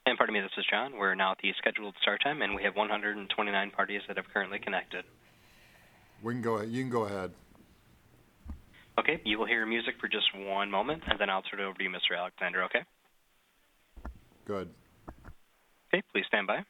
And pardon me, this is John. We're now at the scheduled start time, and we have 129 parties that have currently connected. We can go ahead. You can go ahead. Okay, you will hear music for just one moment, and then I'll turn it over to you, Mr. Alexander, okay? Good. Okay, please stand by.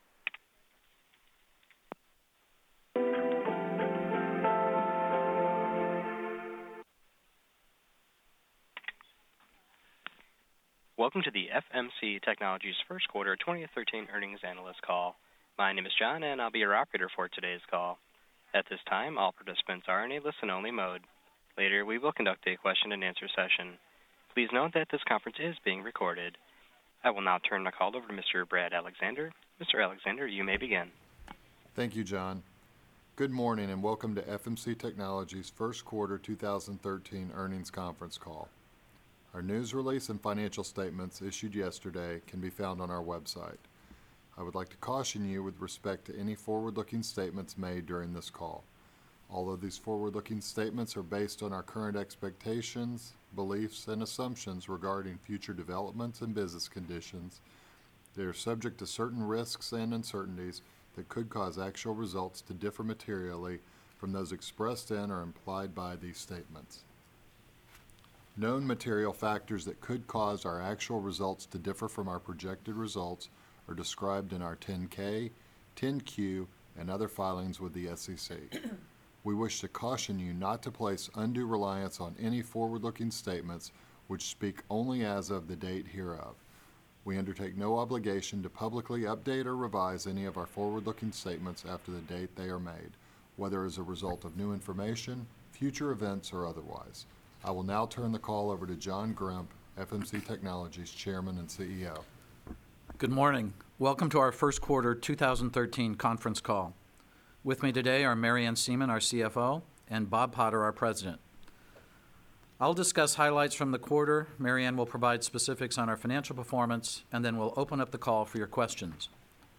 Welcome to the FMC Technologies First Quarter 2013 Earnings Analyst Call. My name is John, and I'll be your operator for today's call. At this time, all participants are in a listen-only mode. Later, we will conduct a question-and-answer session. Please note that this conference is being recorded. I will now turn the call over to Mr. Brad Alexander. Mr. Alexander, you may begin. Thank you, John. Good morning, and welcome to FMC Technologies First Quarter 2013 Earnings Conference Call. Our news release and financial statements issued yesterday can be found on our website. I would like to caution you with respect to any forward-looking statements made during this call. Although these forward-looking statements are based on our current expectations, beliefs, and assumptions regarding future developments and business conditions, they are subject to certain risks and uncertainties that could cause actual results to differ materially from those expressed in or implied by these statements. Known material factors that could cause our actual results to differ from our projected results are described in our 10-K, 10-Q, and other filings with the SEC. We wish to caution you not to place undue reliance on any forward-looking statements which speak only as of the date hereof. We undertake no obligation to publicly update or revise any of our forward-looking statements after the date they are made, whether as a result of new information, future events, or otherwise. I will now turn the call over to John Grimp, FMC Technologies Chairman and CEO. Good morning. Welcome to our first quarter 2013 conference call. With me today are Mary Ann Seaman, our CFO, and Bob Potter, our President. I'll discuss highlights from the quarter. Mary Ann will provide specifics on our financial performance, and then we'll open up the call for your questions.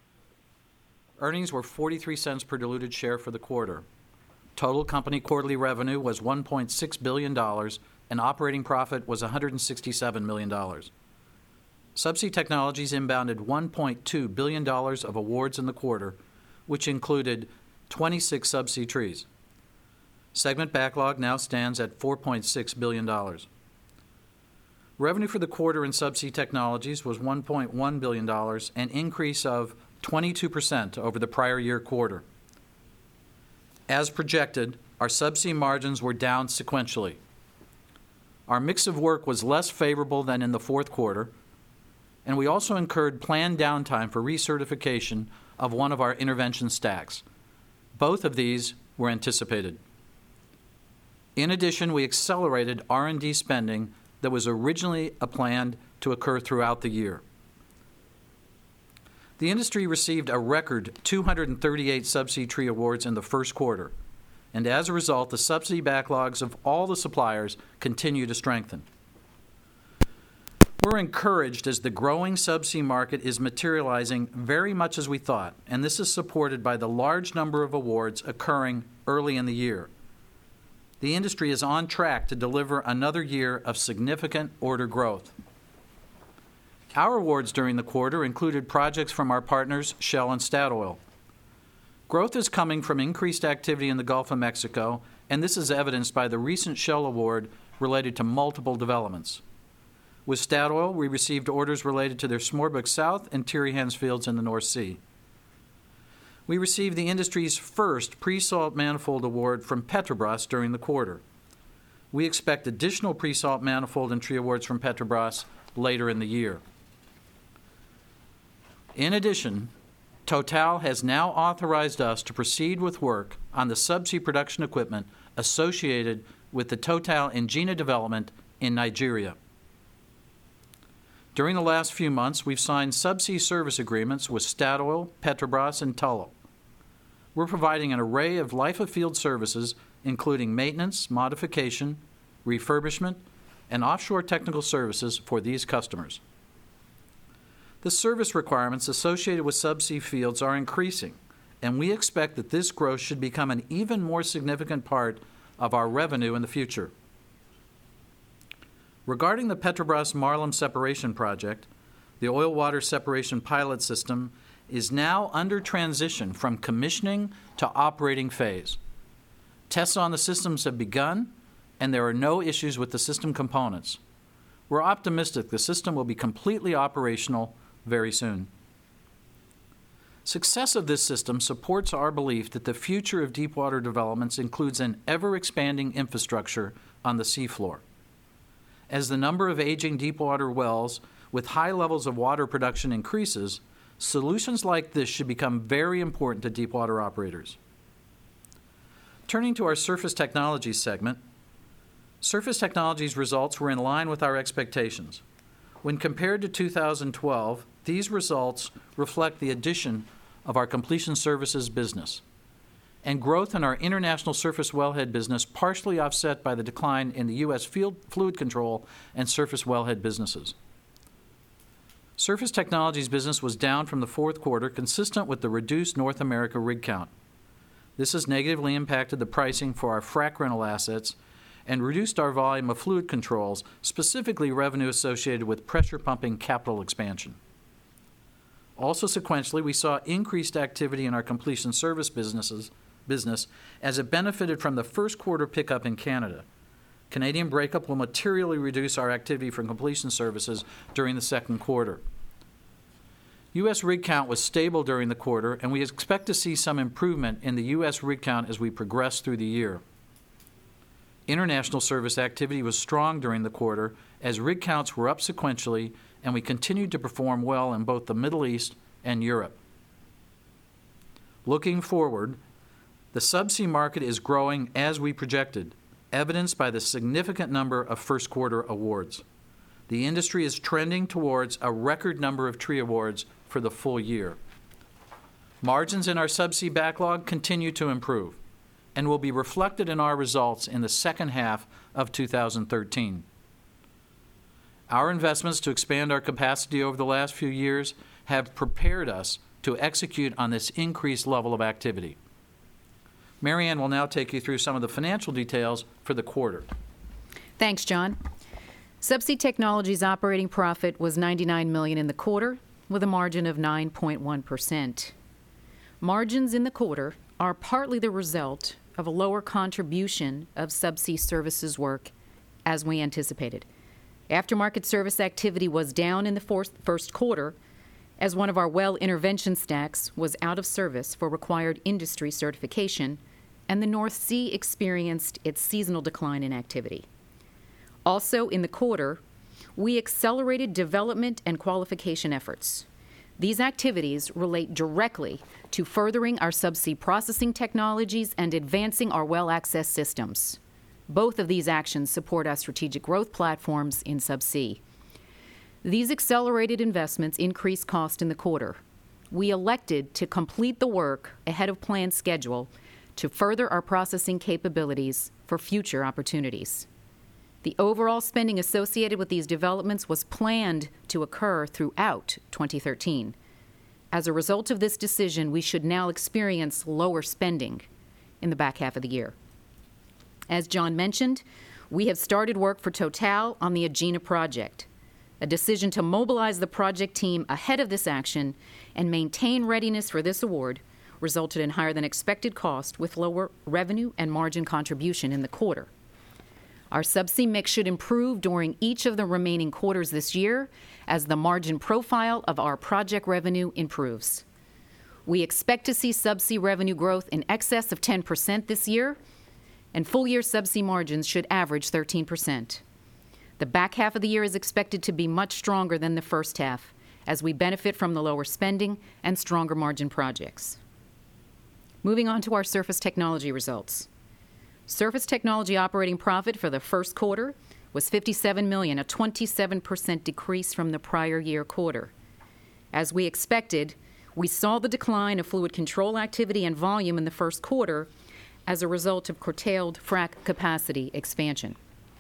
Earnings were 43 cents per diluted share for the quarter. Total company quarterly revenue was $1.6 billion, and operating profit was $167 million. Subsea Technologies inbounded $1.2 billion of awards in the quarter, which included 26 subsea trees. Segment backlog now stands at $4.6 billion. Revenue for the quarter in Subsea Technologies was $1.1 billion, an increase of 22% over the prior year quarter. As projected, our subsea margins were down sequentially. Our mix of work was less favorable than in the fourth quarter, and we also incurred planned downtime for recertification of one of our intervention stacks. Both of these were anticipated. In addition, we accelerated R&D spending that was originally planned to occur throughout the year. The industry received a record 238 subsea tree awards in the first quarter, and as a result, the subsea backlogs of all the suppliers continue to strengthen. We're encouraged as the growing subsea market is materializing very much as we thought, and this is supported by the large number of awards occurring early in the year. The industry is on track to deliver another year of significant order growth. Our awards during the quarter included projects from our partners Shell and Statoil. Growth is coming from increased activity in the Gulf of Mexico, and this is evidenced by the recent Shell award related to multiple developments. With Statoil, we received orders related to their Smørbukk South and Tyrihans fields in the North Sea. We received the industry's first pre-salt manifold award from Petrobras during the quarter. We expect additional pre-salt manifold and tree awards from Petrobras later in the year. In addition, Total has now authorized us to proceed with work on the subsea production equipment associated with the Total Engina development in Nigeria. During the last few months, we've signed subsea service agreements with Statoil, Petrobras, and Tullow. We're providing an array of life-of-field services, including maintenance, modification, refurbishment, and offshore technical services for these customers. The service requirements associated with subsea fields are increasing, and we expect that this growth should become an even more significant part of our revenue in the future. Regarding the Petrobras Marlim separation project, The oil water separation pilot system is now under transition from commissioning to operating phase. Tests on the systems have begun, and there are no issues with the system components. We're optimistic the system will be completely operational very soon. Success of this system supports our belief that the future of deepwater developments includes an ever-expanding infrastructure on the seafloor. As the number of aging deepwater wells with high levels of water production increases, solutions like this should become very important to deepwater operators. Turning to our Surface Technologies segment, Surface Technologies results were in line with our expectations. When compared to 2012, these results reflect the addition of our completion services business and growth in our international surface wellhead business, partially offset by the decline in the U.S. fluid control and surface wellhead businesses. Surface Technologies business was down from the fourth quarter, consistent with the reduced North America rig count. This has negatively impacted the pricing for our frac rental assets and reduced our volume of fluid controls, specifically revenue associated with pressure pumping capital expansion. Also sequentially, we saw increased activity in our completion service business as it benefited from the first quarter pickup in Canada. Canadian breakup will materially reduce our activity for completion services during the second quarter. U.S. rig count was stable during the quarter, and we expect to see some improvement in the U.S. rig count as we progress through the year. International service activity was strong during the quarter as rig counts were up sequentially, and we continued to perform well in both the Middle East and Europe. Looking forward, the subsea market is growing as we projected, evidenced by the significant number of first quarter awards. The industry is trending towards a record number of tree awards for the full year. Margins in our subsea backlog continue to improve and will be reflected in our results in the second half of 2013. Our investments to expand our capacity over the last few years have prepared us to execute on this increased level of activity. Mary Ann will now take you through some of the financial details for the quarter. Thanks, John. Subsea Technologies operating profit was $99 million in the quarter, with a margin of 9.1%. Margins in the quarter are partly the result of a lower contribution of subsea services work as we anticipated. Aftermarket service activity was down in the first quarter as one of our well intervention stacks was out of service for required industry certification, and the North Sea experienced its seasonal decline in activity. Also in the quarter, we accelerated development and qualification efforts. These activities relate directly to furthering our subsea processing technologies and advancing our well access systems. Both of these actions support our strategic growth platforms in subsea. These accelerated investments increased cost in the quarter. We elected to complete the work ahead of planned schedule to further our processing capabilities for future opportunities. The overall spending associated with these developments was planned to occur throughout 2013. As a result of this decision, we should now experience lower spending in the back half of the year. As John mentioned, we have started work for Total on the Egina project. A decision to mobilize the project team ahead of this action and maintain readiness for this award resulted in higher than expected cost with lower revenue and margin contribution in the quarter. Our subsea mix should improve during each of the remaining quarters this year as the margin profile of our project revenue improves. We expect to see subsea revenue growth in excess of 10% this year, and full-year subsea margins should average 13%. The back half of the year is expected to be much stronger than the first half as we benefit from the lower spending and stronger margin projects. Moving on to our Surface Technology results. Surface Technology operating profit for the first quarter was $57 million, a 27% decrease from the prior year quarter. As we expected, we saw the decline of fluid control activity and volume in the first quarter as a result of curtailed frac capacity expansion.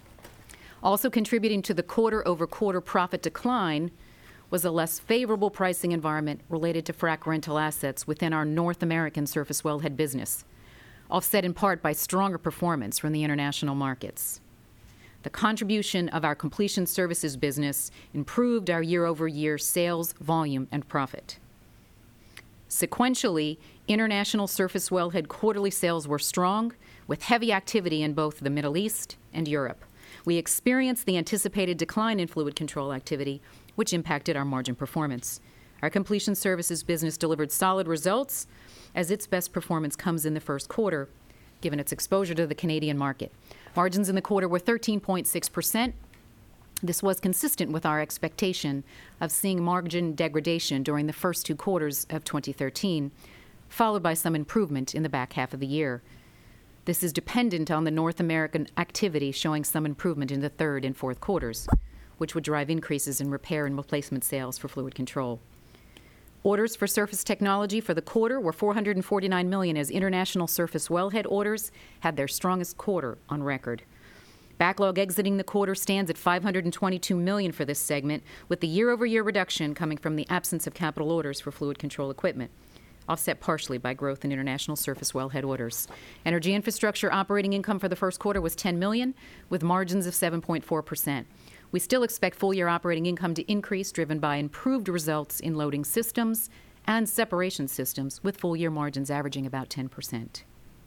Also contributing to the quarter-over-quarter profit decline was a less favorable pricing environment related to frac rental assets within our North American surface wellhead business, offset in part by stronger performance from the international markets. The contribution of our completion services business improved our year-over-year sales, volume, and profit. Sequentially, international surface wellhead quarterly sales were strong, with heavy activity in both the Middle East and Europe. We experienced the anticipated decline in fluid control activity, which impacted our margin performance. Our completion services business delivered solid results, as its best performance comes in the first quarter, given its exposure to the Canadian market. Margins in the quarter were 13.6%. This was consistent with our expectation of seeing margin degradation during the first 2 quarters of 2013, followed by some improvement in the back half of the year. This is dependent on the North American activity showing some improvement in the third and fourth quarters, which would drive increases in repair and replacement sales for fluid control. Orders for surface technology for the quarter were $449 million, as international surface wellhead orders had their strongest quarter on record. Backlog exiting the quarter stands at $522 million for this segment, with the year-over-year reduction coming from the absence of capital orders for fluid control equipment, offset partially by growth in international surface wellhead orders. Energy infrastructure operating income for the first quarter was $10 million, with margins of 7.4%. We still expect full-year operating income to increase, driven by improved results in loading systems and separation systems, with full-year margins averaging about 10%.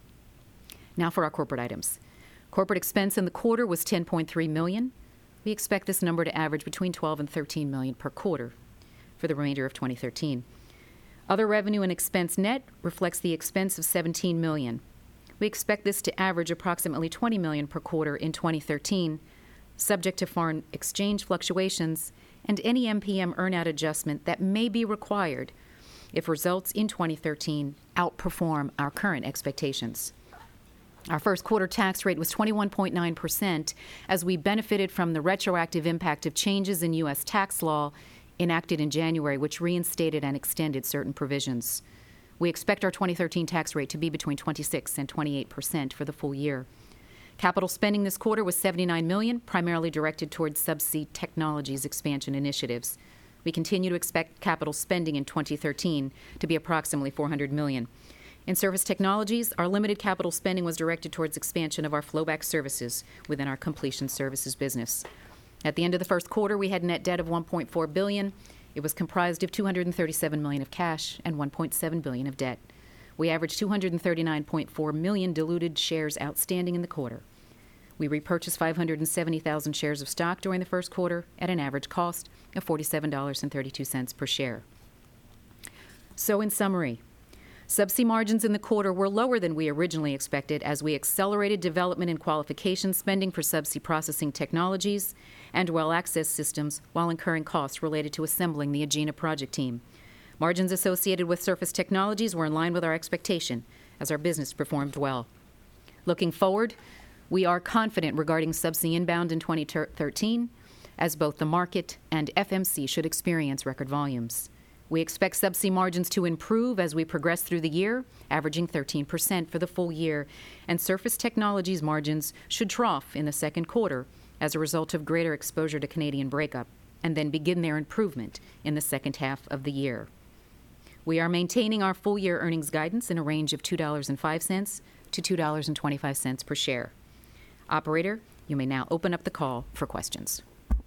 Now for our corporate items. Corporate expense in the quarter was $10.3 million. We expect this number to average between $12 and $13 million per quarter for the remainder of 2013. Other revenue and expense net reflects the expense of $17 million. We expect this to average approximately $20 million per quarter in 2013, subject to foreign exchange fluctuations and any MPM earnout adjustment that may be required if results in 2013 outperform our current expectations. Our first quarter tax rate was 21.9%, as we benefited from the retroactive impact of changes in U.S. tax law enacted in January, which reinstated and extended certain provisions. We expect our 2013 tax rate to be between 26 and 28% for the full year. Capital spending this quarter was $79 million, primarily directed towards Subsea Technologies expansion initiatives. We continue to expect capital spending in 2013 to be approximately $400 million. In Surface Technologies, our limited capital spending was directed towards expansion of our flowback services within our completion services business. At the end of the first quarter, we had net debt of $1.4 billion. It was comprised of $237 million of cash and $1.7 billion of debt. We averaged 239.4 million diluted shares outstanding in the quarter. We repurchased 570,000 shares of stock during the first quarter at an average cost of $47.32 per share. So in summary, Subsea margins in the quarter were lower than we originally expected, as we accelerated development and qualification spending for subsea processing technologies and well access systems while incurring costs related to assembling the Agena project team. Margins associated with Surface Technologies were in line with our expectation, as our business performed well. Looking forward, we are confident regarding Subsea inbound in 2013, as both the market and FMC should experience record volumes. We expect Subsea margins to improve as we progress through the year, averaging 13% for the full year, and Surface Technologies margins should trough in the second quarter as a result of greater exposure to Canadian breakup, and then begin their improvement in the second half of the year. We are maintaining our full-year earnings guidance in a range of $2.05 to $2.25 per share. Operator, you may now open up the call for questions.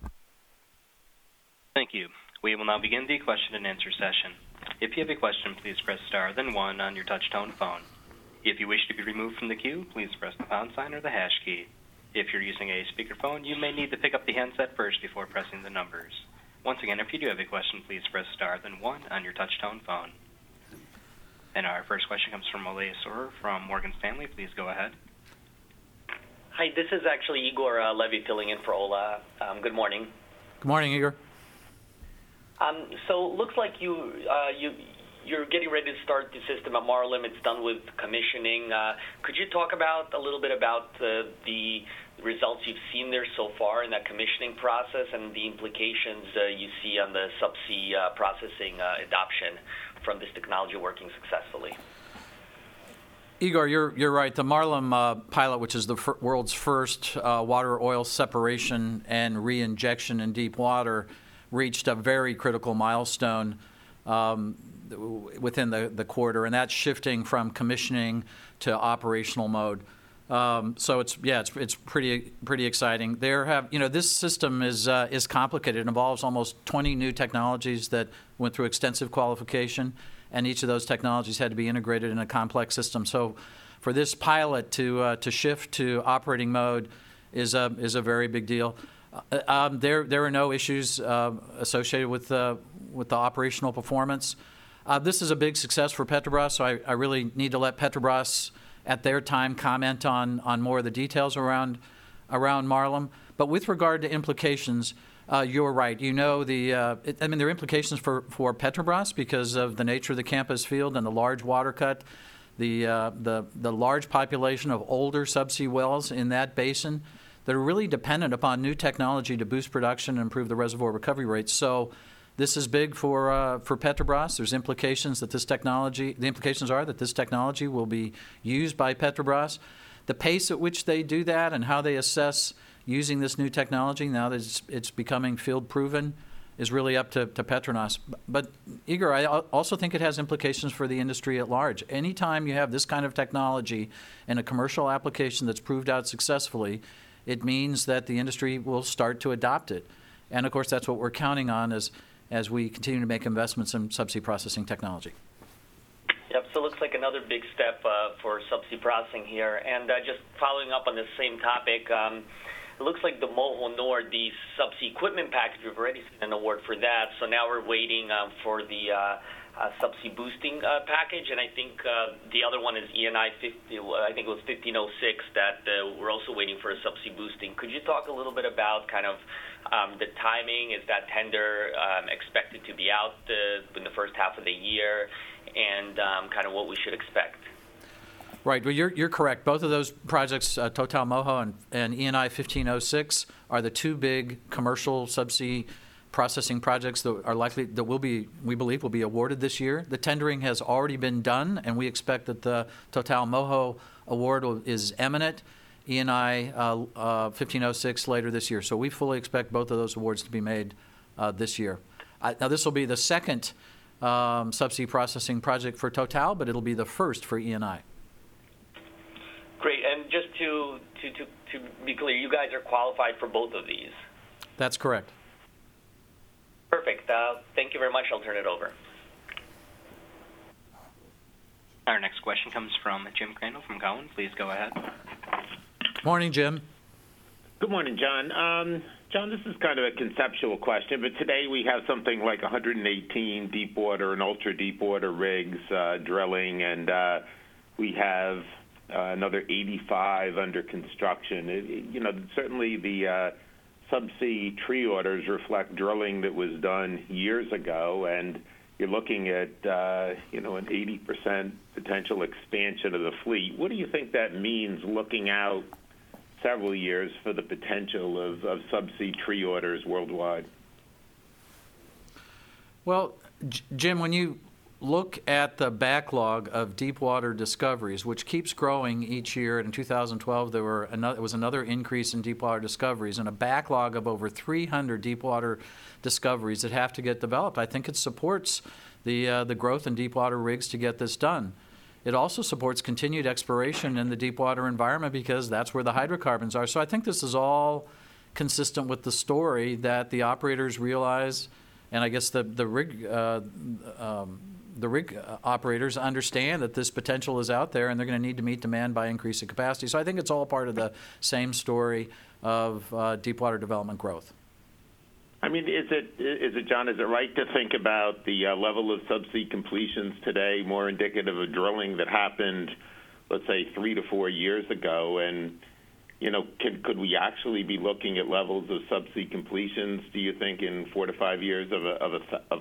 Thank you. We will now begin the question and answer session. If you have a question, please press star, then 1 on your touch-tone phone. If you wish to be removed from the queue, please press the pound sign or the hash key. If you're using a speakerphone, you may need to pick up the handset first before pressing the numbers. Once again, if you do have a question, please press star, then 1 on your touch-tone phone. And our first question comes from Ole Sorer from Morgan Stanley. Please go ahead. Hi, this is actually Igor Levy filling in for Ola. Good morning. Good morning, Igor. So it looks like you're getting ready to start the system at Marlin. It's done with commissioning. Could you talk a little bit about the results you've seen there so far in that commissioning process and the implications you see on the subsea processing adoption from this technology working successfully? Igor, you're right. The Marlin pilot, which is the world's first water-oil separation and re-injection in deep water, reached a very critical milestone within the quarter, and that's shifting from commissioning to operational mode. So it's pretty exciting. This system is complicated. It involves almost 20 new technologies that went through extensive qualification, and each of those technologies had to be integrated in a complex system. So, for this pilot to shift to operating mode is a very big deal. There are no issues associated with the operational performance. This is a big success for Petrobras, so I really need to let Petrobras at their time comment on more of the details around Marlin. But with regard to implications, you're right. There are implications for Petrobras because of the nature of the Campos field and the large water cut, the large population of older subsea wells in that basin that are really dependent upon new technology to boost production and improve the reservoir recovery rates. So this is big for Petrobras. There's implications that the implications are that this technology will be used by Petrobras. The pace at which they do that and how they assess using this new technology now that it's becoming field proven is really up to Petronas. But Igor, I also think it has implications for the industry at large. Anytime you have this kind of technology in a commercial application that's proved out successfully, it means that the industry will start to adopt it. And of course, that's what we're counting on as we continue to make investments in subsea processing technology. Yep, so it looks like another big step for subsea processing here. And just following up on the same topic, it looks like the Moho Nord, the subsea equipment package, we've already seen an award for that. So now we're waiting for the subsea boosting package, and I think the other one is ENI 50. I think it was 1506 that we're also waiting for a subsea boosting. Could you talk a little bit about kind of the timing? Is that tender expected to be out in the first half of the year, and kind of what we should expect? Right. Well, you're correct. Both of those projects, Total Moho and ENI 1506, are the two big commercial subsea processing projects we believe will be awarded this year. The tendering has already been done, and we expect that the Total Moho award is imminent. ENI 1506 later this year. So we fully expect both of those awards to be made this year. Now this will be the second subsea processing project for Total, but it'll be the first for ENI. Great, and just to be clear, you guys are qualified for both of these? That's correct. Perfect. Thank you very much. I'll turn it over. Our next question comes from Jim Crandall from Cowen. Please go ahead. Morning, Jim. Good morning, John. John, this is kind of a conceptual question, but today we have something like 118 deepwater and ultra-deepwater rigs drilling, and we have another 85 under construction. Certainly the subsea tree orders reflect drilling that was done years ago, and you're looking at an 80% potential expansion of the fleet. What do you think that means looking out several years for the potential of subsea tree orders worldwide? Well, Jim, when you look at the backlog of deepwater discoveries, which keeps growing each year. In 2012, there was another increase in deepwater discoveries and a backlog of over 300 deepwater discoveries that have to get developed. I think it supports the growth in deepwater rigs to get this done. It also supports continued exploration in the deepwater environment because that's where the hydrocarbons are. So I think this is all consistent with the story that the operators realize, and I guess the rig operators understand that this potential is out there, and they're going to need to meet demand by increasing capacity. So I think it's all part of the same story of deepwater development growth. I mean, is it, John, is it right to think about the level of subsea completions today more indicative of drilling that happened, let's say, 3 to 4 years ago? And, could we actually be looking at levels of subsea completions, do you think, in 4 to 5 years of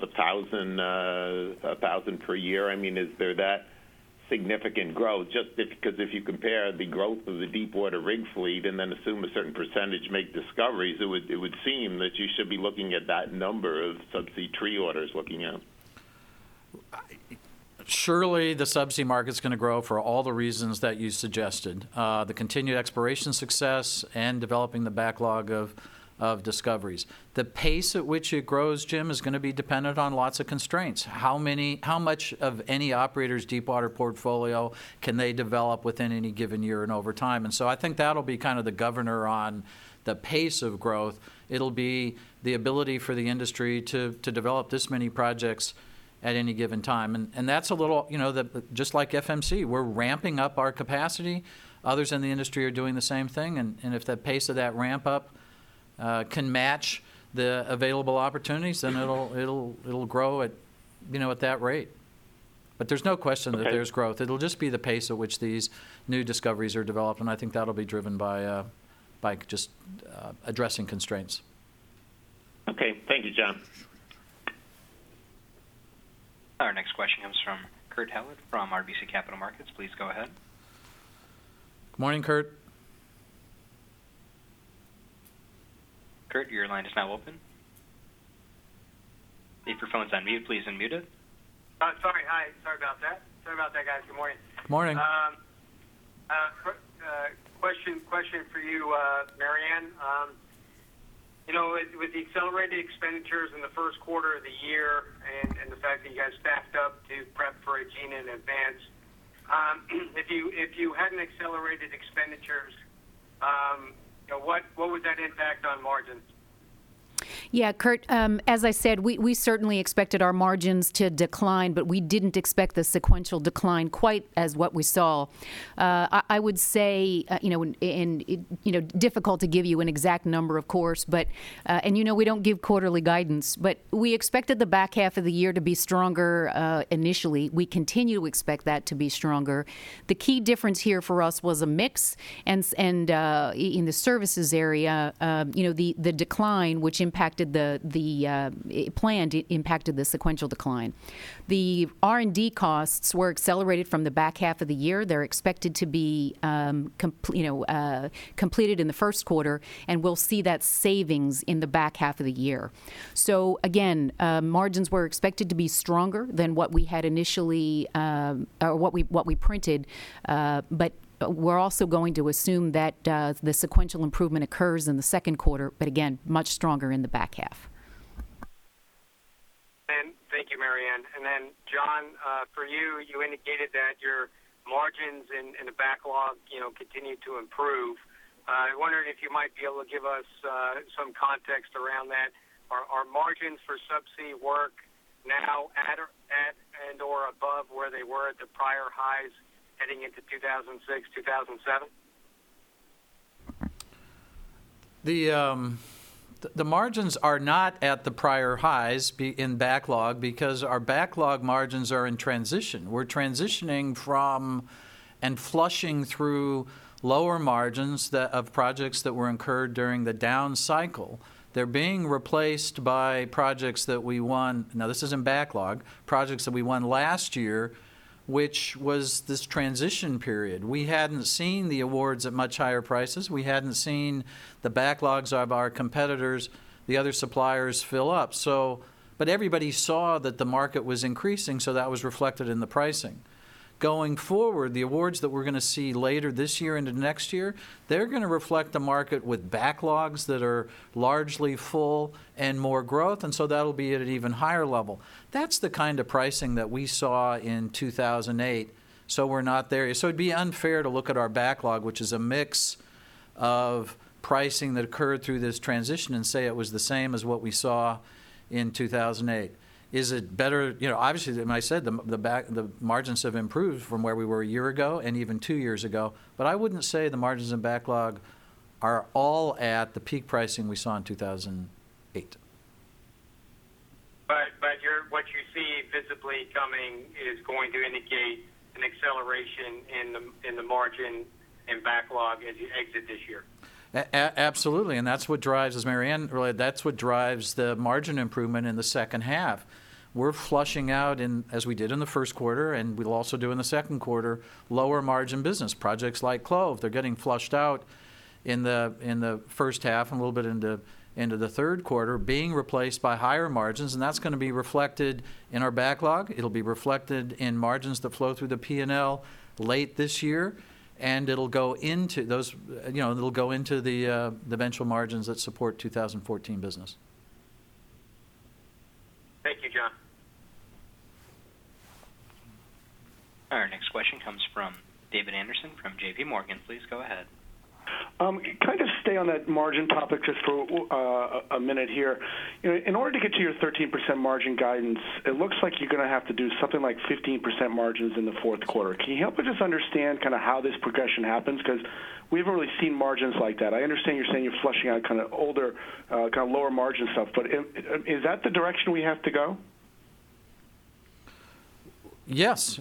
1,000 per year? I mean, is there that significant growth? Because if you compare the growth of the deepwater rig fleet and then assume a certain percentage make discoveries, it would seem that you should be looking at that number of subsea tree orders looking out. Surely the subsea market's going to grow for all the reasons that you suggested. The continued exploration success and developing the backlog of of discoveries. The pace at which it grows, Jim, is going to be dependent on lots of constraints. How much of any operator's deepwater portfolio can they develop within any given year and over time? And so I think that'll be kind of the governor on the pace of growth. It'll be the ability for the industry to develop this many projects at any given time. And that's a little, just like FMC, we're ramping up our capacity. Others in the industry are doing the same thing. And if the pace of that ramp up can match the available opportunities, then it'll grow at that rate. But there's no question that there's growth. It'll just be the pace at which these new discoveries are developed, and I think that'll be driven by just addressing constraints. Okay, thank you, John. Our next question comes from Kurt Hallead from RBC Capital Markets. Please go ahead. Good morning, Kurt. Kurt, your line is now open. If your phone's on mute, please unmute it. Sorry. Hi. Sorry about that, guys. Good morning. Good morning. Question for you, Marianne. With the accelerated expenditures in the first quarter of the year and the fact that you guys staffed up to prep for Egina in advance, if you hadn't accelerated expenditures, what would that impact on margins? Yeah, Kurt, as I said, we certainly expected our margins to decline, but we didn't expect the sequential decline quite as what we saw. I would say, difficult to give you an exact number, of course, but, we don't give quarterly guidance, but we expected the back half of the year to be stronger initially. We continue to expect that to be stronger. The key difference here for us was a mix, and in the services area, the decline, which impacted impacted the sequential decline. The R&D costs were accelerated from the back half of the year. They're expected to be completed in the first quarter, and we'll see that savings in the back half of the year. So again, margins were expected to be stronger than what we had initially, or what we printed, but we're also going to assume that the sequential improvement occurs in the second quarter, but again, much stronger in the back half. And thank you, Marianne. And then, John, for you indicated that your margins in the backlog, continue to improve. I wondered if you might be able to give us some context around that. Are margins for subsea work now at and or above where they were at the prior highs heading into 2006, 2007? The margins are not at the prior highs in backlog because our backlog margins are in transition. We're transitioning from and flushing through lower margins of projects that were incurred during the down cycle. They're being replaced by projects that we won. Now, this is in backlog, projects that we won last year, which was this transition period. We hadn't seen the awards at much higher prices. We hadn't seen the backlogs of our competitors, the other suppliers, fill up. But everybody saw that the market was increasing, so that was reflected in the pricing. Going forward, the awards that we're going to see later this year into next year, they're going to reflect the market with backlogs that are largely full and more growth, and so that'll be at an even higher level. That's the kind of pricing that we saw in 2008, so we're not there. So it'd be unfair to look at our backlog, which is a mix of pricing that occurred through this transition, and say it was the same as what we saw in 2008. Is it better? Obviously, as I said, the margins have improved from where we were a year ago and even 2 years ago. But I wouldn't say the margins in backlog are all at the peak pricing we saw in 2008. But what you see visibly coming is going to indicate an acceleration in the margin and backlog as you exit this year. Absolutely, and that's what drives, as Marianne related, that's what drives the margin improvement in the second half. We're flushing out, as we did in the first quarter, and we'll also do in the second quarter, lower margin business. Projects like Clove, they're getting flushed out in the first half and a little bit into the third quarter, being replaced by higher margins, and that's going to be reflected in our backlog. It'll be reflected in margins that flow through the P&L late this year. and it'll go into those, it'll go into the eventual margins that support 2014 business. Thank you, John. Our next question comes from David Anderson from J.P. Morgan. Please go ahead. Kind of stay on that margin topic just for a minute here. In order to get to your 13% margin guidance, it looks like you're going to have to do something like 15% margins in the fourth quarter. Can you help us just understand kind of how this progression happens? Because we haven't really seen margins like that. I understand you're saying you're flushing out kind of older, kind of lower margin stuff, but is that the direction we have to go? Yes,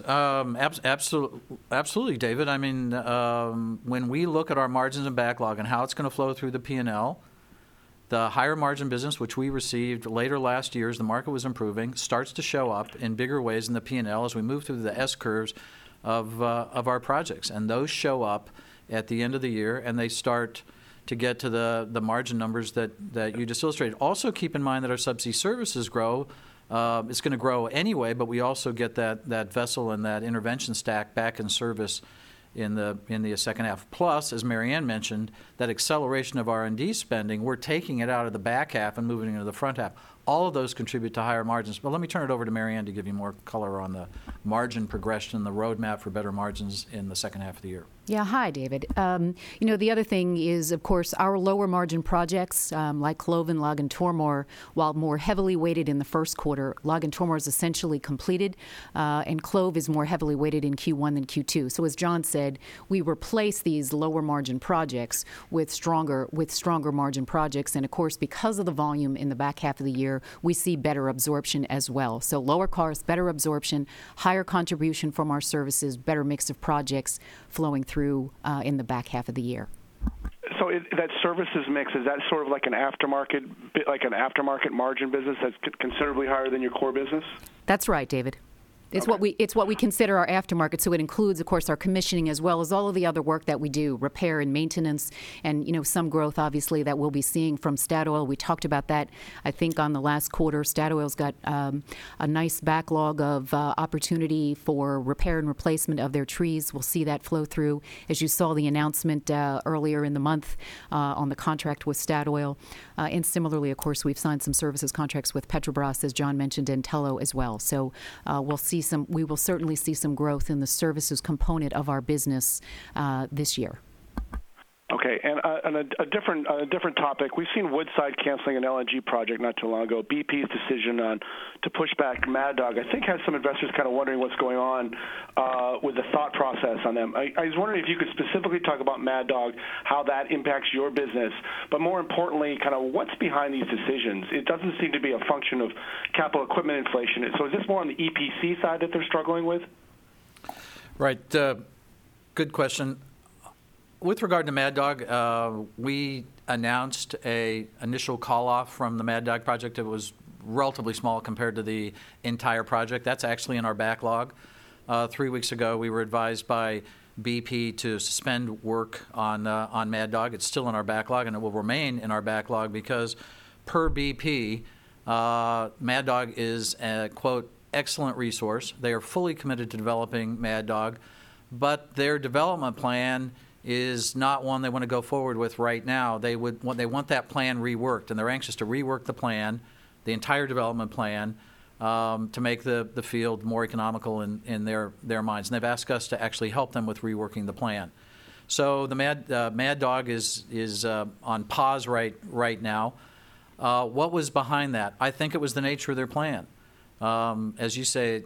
absolutely, David. I mean, when we look at our margins and backlog and how it's going to flow through the P&L, the higher margin business, which we received later last year as the market was improving, starts to show up in bigger ways in the P&L as we move through the S-curves of our projects. And those show up at the end of the year, and they start to get to the margin numbers that you just illustrated. Also keep in mind that our subsea services grow. It's going to grow anyway, but we also get that vessel and that intervention stack back in service in the second half. Plus, as Marianne mentioned, that acceleration of R&D spending, we're taking it out of the back half and moving it into the front half. All of those contribute to higher margins. But let me turn it over to Marianne to give you more color on the margin progression, the roadmap for better margins in the second half of the year. Yeah, hi, David. The other thing is, of course, our lower margin projects like Clove and Log and Tormore, while more heavily weighted in the first quarter, Log and Tormore is essentially completed, and Clove is more heavily weighted in Q1 than Q2. So as John said, we replace these lower margin projects with stronger margin projects. And of course, because of the volume in the back half of the year, we see better absorption as well. So lower cost, better absorption, higher contribution from our services, better mix of projects flowing through in the back half of the year. So that services mix, is that sort of like an aftermarket margin business that's considerably higher than your core business? That's right, David. It's okay. what we consider our aftermarket. So it includes, of course, our commissioning as well as all of the other work that we do, repair and maintenance, and some growth obviously that we'll be seeing from Statoil. We talked about that, I think, on the last quarter. Statoil's got a nice backlog of opportunity for repair and replacement of their trees. We'll see that flow through, as you saw the announcement earlier in the month on the contract with Statoil. And similarly, of course, we've signed some services contracts with Petrobras, as John mentioned, and Tello as well. So we will certainly see some growth in the services component of our business this year. Okay, and on a different topic, we've seen Woodside canceling an LNG project not too long ago. BP's decision to push back Mad Dog, I think, has some investors kind of wondering what's going on with the thought process on them. I was wondering if you could specifically talk about Mad Dog, how that impacts your business, but more importantly, kind of what's behind these decisions. It doesn't seem to be a function of capital equipment inflation. So is this more on the EPC side that they're struggling with? Right. Good question. With regard to Mad Dog, we announced an initial call-off from the Mad Dog project. It was relatively small compared to the entire project. That's actually in our backlog. 3 weeks ago, we were advised by BP to suspend work on Mad Dog. It's still in our backlog, and it will remain in our backlog because, per BP, Mad Dog is a, quote, excellent resource. They are fully committed to developing Mad Dog, but their development plan is not one they want to go forward with right now. They want that plan reworked, and they're anxious to rework the plan, the entire development plan, to make the field more economical in their minds. And they've asked us to actually help them with reworking the plan. So the Mad Dog is on pause right now. What was behind that? I think it was the nature of their plan. As you say,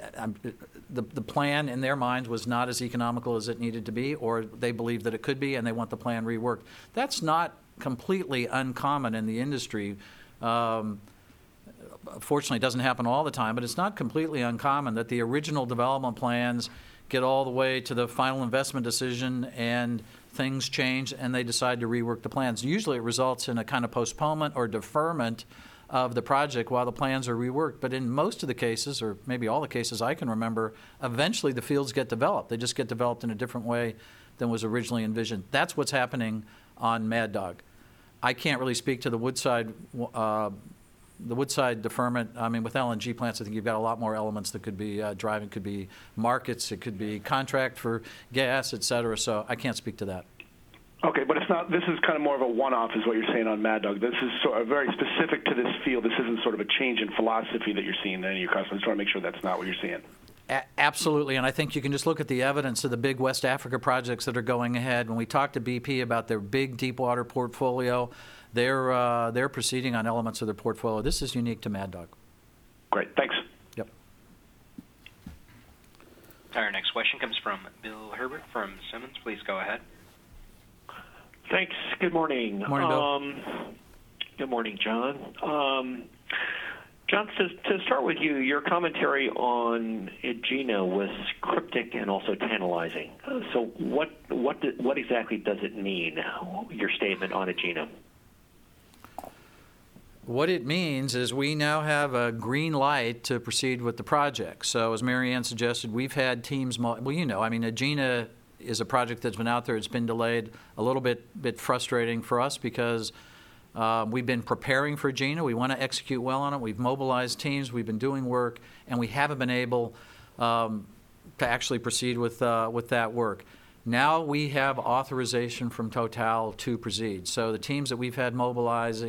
the plan in their minds was not as economical as it needed to be, or they believe that it could be, and they want the plan reworked. That's not completely uncommon in the industry. Fortunately, it doesn't happen all the time, but it's not completely uncommon that the original development plans get all the way to the final investment decision and things change and they decide to rework the plans. Usually it results in a kind of postponement or deferment of the project while the plans are reworked. But in most of the cases, or maybe all the cases I can remember, eventually the fields get developed. They just get developed in a different way than was originally envisioned. That's what's happening on Mad Dog. I can't really speak to the Woodside the Woodside deferment, I mean, with LNG plants, I think you've got a lot more elements that could be driving. It could be markets, it could be contract for gas, et cetera. So I can't speak to that. Okay, but it's not. This is kind of more of a one-off, is what you're saying on Mad Dog. This is sort of very specific to this field. This isn't sort of a change in philosophy that you're seeing in any of your customers. I just want to make sure that's not what you're seeing. Absolutely, and I think you can just look at the evidence of the big West Africa projects that are going ahead. When we talk to BP about their big deep water portfolio, they're proceeding on elements of their portfolio. This is unique to Mad Dog. Great, thanks. Yep. Our next question comes from Bill Herbert from Simmons. Please go ahead. Thanks. Good morning. Morning, Bill. Good morning, John. John, to start with you, your commentary on Egina was cryptic and also tantalizing. So what exactly does it mean, your statement on Egina? What it means is we now have a green light to proceed with the project. So as Mary Ann suggested, we've had teams, Egina is a project that's been out there. It's been delayed, a little bit frustrating for us because we've been preparing for Egina. We want to execute well on it. We've mobilized teams. We've been doing work, and we haven't been able to actually proceed with that work. Now we have authorization from Total to proceed. So the teams that we've had mobilized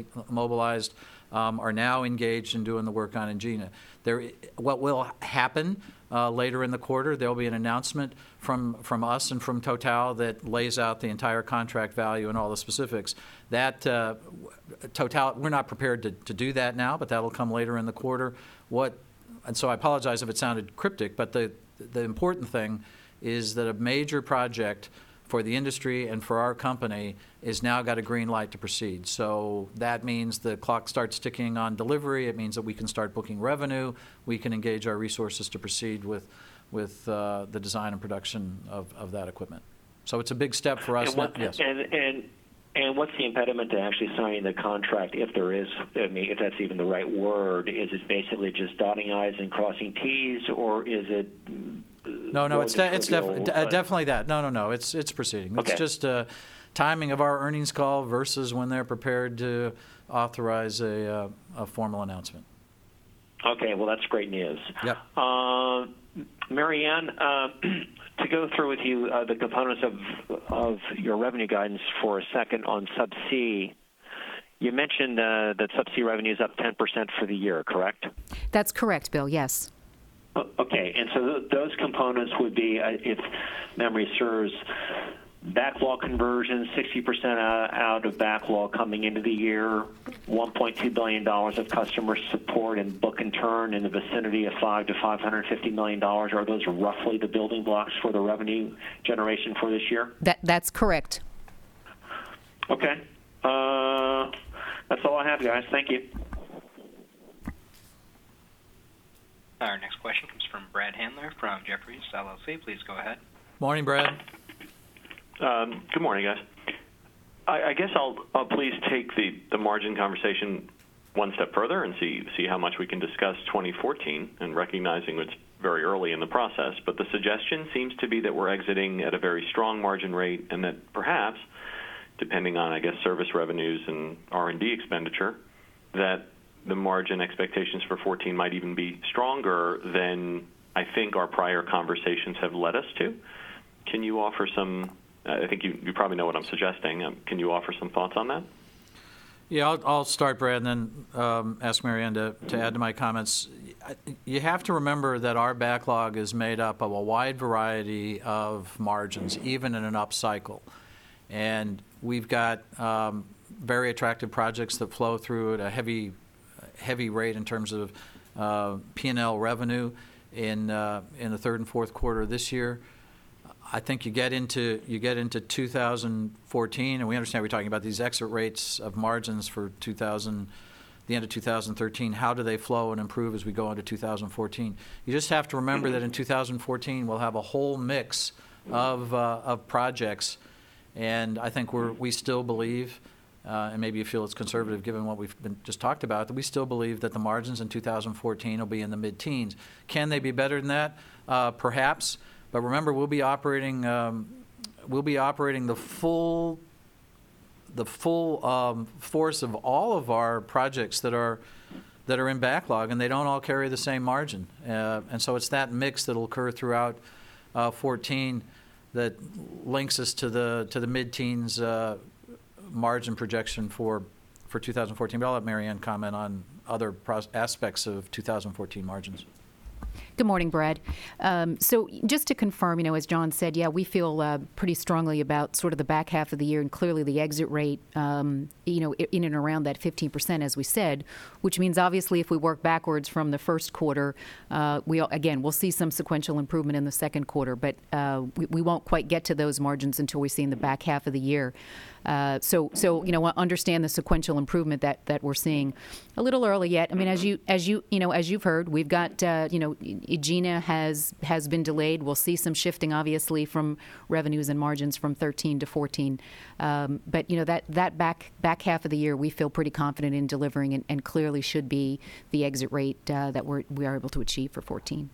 are now engaged in doing the work on Egina. What will happen later in the quarter, there will be an announcement from us and from Total that lays out the entire contract value and all the specifics. That Total, we're not prepared to do that now, but that will come later in the quarter. And so I apologize if it sounded cryptic, but the important thing is that a major project for the industry and for our company is now got a green light to proceed. So that means the clock starts ticking on delivery. It means that we can start booking revenue. We can engage our resources to proceed with the design and production of that equipment. So it's a big step for us. Yes. And what's the impediment to actually signing the contract, if there is? I mean, if that's even the right word. Is it basically just dotting I's and crossing T's, or is it? No, it's definitely that. No, it's proceeding. Okay. It's just timing of our earnings call versus when they're prepared to authorize a formal announcement. Okay, well, that's great news. Yep. Mary Ann, to go through with you the components of your revenue guidance for a second on Subsea, you mentioned that Subsea revenue is up 10% for the year, correct? That's correct, Bill, yes. Okay, and so those components would be, if memory serves, backlog conversion, 60% out of backlog coming into the year, $1.2 billion of customer support and book and turn in the vicinity of $500 to $550 million. Are those roughly the building blocks for the revenue generation for this year? That's correct. Okay. That's all I have, guys. Thank you. Our next question comes from Brad Handler from Jefferies, LLC. Please go ahead. Morning, Brad. Good morning, guys. I guess I'll please take the margin conversation one step further and see how much we can discuss 2014, and recognizing it's very early in the process. But the suggestion seems to be that we're exiting at a very strong margin rate, and that perhaps, depending on, I guess, service revenues and R&D expenditure, that the margin expectations for 2014 might even be stronger than I think our prior conversations have led us to. Can you offer some, I think you probably know what I'm suggesting, can you offer some thoughts on that? Yeah, I'll start, Brad, and then ask Mary Ann to add to my comments. You have to remember that our backlog is made up of a wide variety of margins, even in an up cycle. And we've got very attractive projects that flow through at a heavy rate in terms of P&L revenue in the third and fourth quarter of this year. I think you get into 2014, and we understand we're talking about these exit rates of margins for the end of 2013. How do they flow and improve as we go into 2014? You just have to remember that in 2014 we'll have a whole mix of projects, and I think we still believe. And maybe you feel it's conservative given what we've just talked about, that we still believe that the margins in 2014 will be in the mid-teens. Can they be better than that? Perhaps. But remember, we'll be operating the full force of all of our projects that are that are in backlog, and they don't all carry the same margin. And so it's that mix that will occur throughout 14 that links us to the mid-teens margin projection for 2014. But I'll let Mary Ann comment on other aspects of 2014 margins. Good morning, Brad. So just to confirm, as John said, yeah, we feel pretty strongly about sort of the back half of the year, and clearly the exit rate, in and around that 15%, as we said, which means obviously if we work backwards from the first quarter, we'll see some sequential improvement in the second quarter, but we won't quite get to those margins until we see in the back half of the year. So understand the sequential improvement that we're seeing. A little early yet. I mean, as you've heard, we've got Egina has been delayed. We'll see some shifting, obviously, from revenues and margins from 13 to 14. But that back half of the year, we feel pretty confident in delivering, and clearly should be the exit rate that we are able to achieve for 14.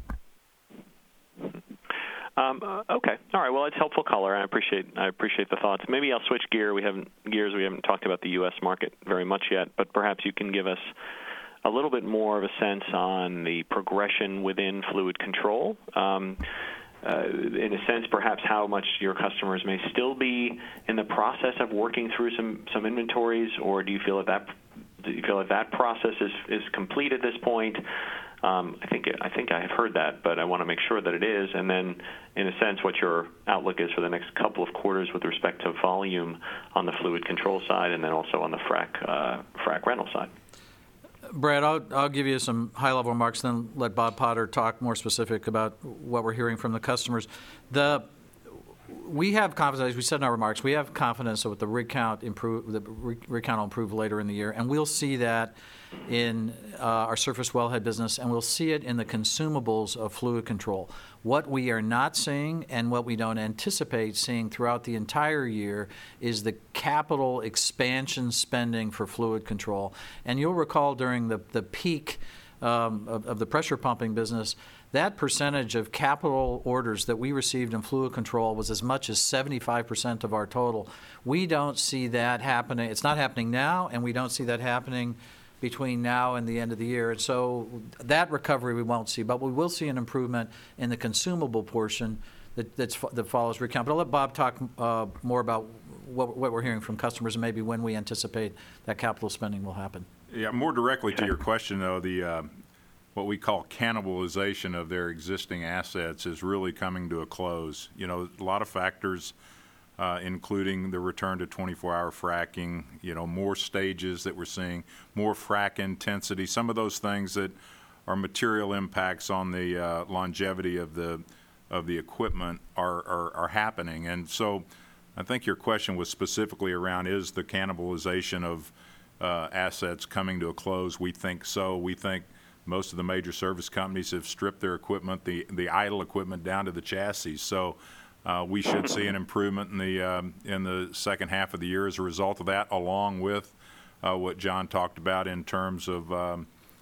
Okay. All right. Well, it's helpful color. I appreciate the thoughts. Maybe I'll switch gears. We haven't talked about the U.S. market very much yet, but perhaps you can give us a little bit more of a sense on the progression within fluid control. In a sense, perhaps how much your customers may still be in the process of working through some inventories, or do you feel that process is complete at this point? I think I have heard that, but I want to make sure that it is. And then, in a sense, what your outlook is for the next couple of quarters with respect to volume on the fluid control side, and then also on the frac rental side. Brad, I'll give you some high-level remarks, then let Bob Potter talk more specific about what we're hearing from the customers. We have confidence, as we said in our remarks, we have confidence that the rig count will improve later in the year, and we'll see that in our surface wellhead business, and we'll see it in the consumables of fluid control. What we are not seeing, and what we don't anticipate seeing throughout the entire year, is the capital expansion spending for fluid control. And you'll recall during the peak of the pressure pumping business, that percentage of capital orders that we received in fluid control was as much as 75% of our total. We don't see that happening. It's not happening now, and we don't see that happening between now and the end of the year. And so that recovery we won't see, but we will see an improvement in the consumable portion that follows rig count. But I'll let Bob talk more about what we're hearing from customers and maybe when we anticipate that capital spending will happen. Yeah, more directly to your question, though, what we call cannibalization of their existing assets is really coming to a close. A lot of factors, including the return to 24-hour fracking, more stages that we're seeing, more frac intensity, some of those things that are material impacts on the longevity of the equipment are happening. And so I think your question was specifically around, is the cannibalization of assets coming to a close? We think so. We think most of the major service companies have stripped their equipment, the idle equipment, down to the chassis. So we should see an improvement in the second half of the year as a result of that, along with what John talked about in terms of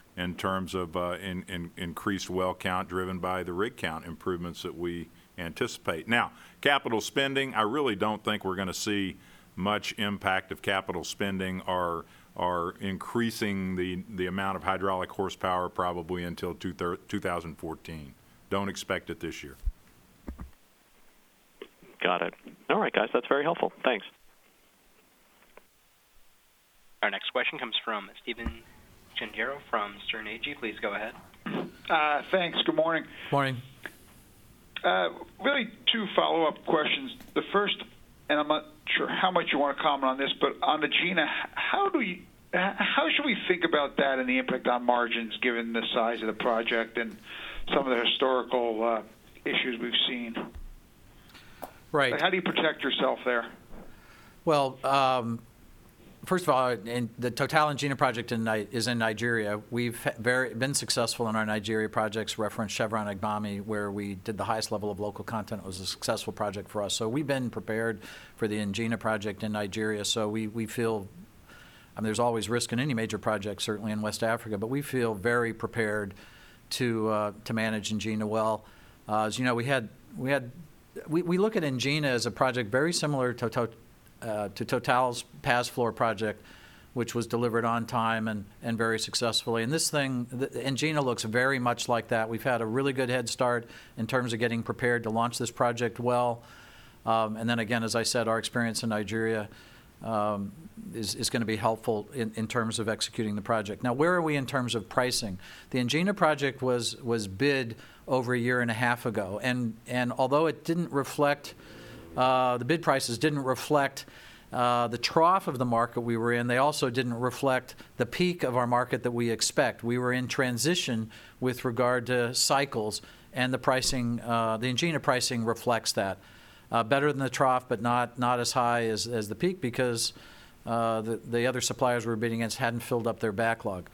increased well count driven by the rig count improvements that we anticipate. Now, capital spending, I really don't think we're going to see much impact of capital spending or increasing the amount of hydraulic horsepower probably until 2014. Don't expect it this year. Got it. All right, guys, that's very helpful. Thanks. Our next question comes from Stephen Gengaro from Sterne Agee. Please go ahead. Thanks. Good morning. Morning. Really two follow-up questions. The first, and I'm not sure how much you want to comment on this, but on the Egina, how should we think about that and the impact on margins given the size of the project and some of the historical issues we've seen? Right. Like, how do you protect yourself there? Well, first of all, the Total Egina project is in Nigeria. We've been successful in our Nigeria projects, reference Chevron Agbami, where we did the highest level of local content. It was a successful project for us. So we've been prepared for the Egina project in Nigeria. So we feel, there's always risk in any major project, certainly in West Africa, but we feel very prepared to manage Egina well. As you know, we look at Egina as a project very similar to Total's Paz Floor project, which was delivered on time and very successfully. And this thing, Engina looks very much like that. We've had a really good head start in terms of getting prepared to launch this project well. And then again, as I said, our experience in Nigeria is going to be helpful in terms of executing the project. Now, where are we in terms of pricing? The Engina project was bid over a year and a half ago, and although it didn't reflect, the bid prices didn't reflect the trough of the market we were in, they also didn't reflect the peak of our market that we expect. We were in transition with regard to cycles, and the pricing, the Engina pricing reflects that. Better than the trough, but not as high as the peak, because the other suppliers we were bidding against hadn't filled up their backlog.